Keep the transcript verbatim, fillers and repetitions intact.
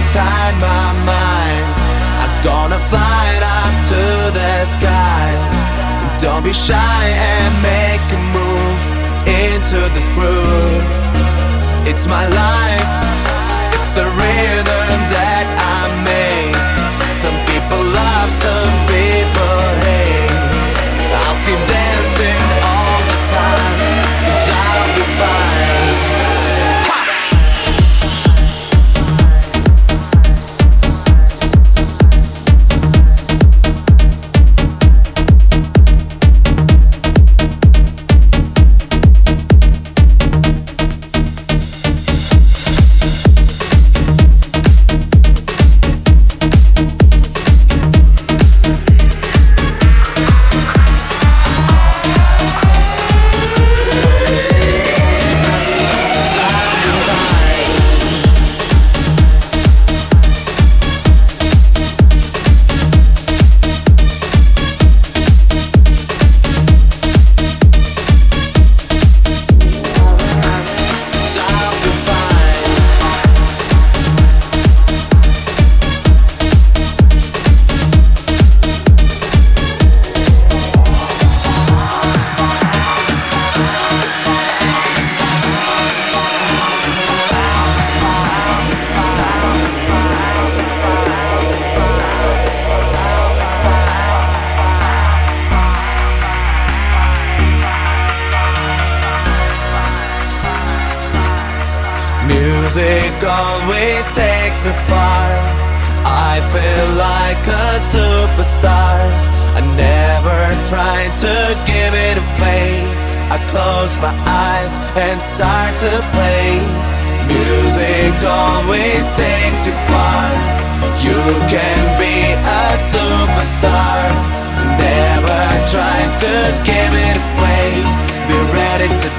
inside my mind. I'm gonna fly it up to the sky. Don't be shy and make a move into this groove. It's my life, it's the rhythm that I made. Some people love, some people hate. I'll keep dancing all the time, 'cause I'll be fine. Music always takes me far. I feel like a superstar. I never tried to give it away. I close my eyes and start to play. Music always takes you far. You can be a superstar. Never try to give it away. Be ready to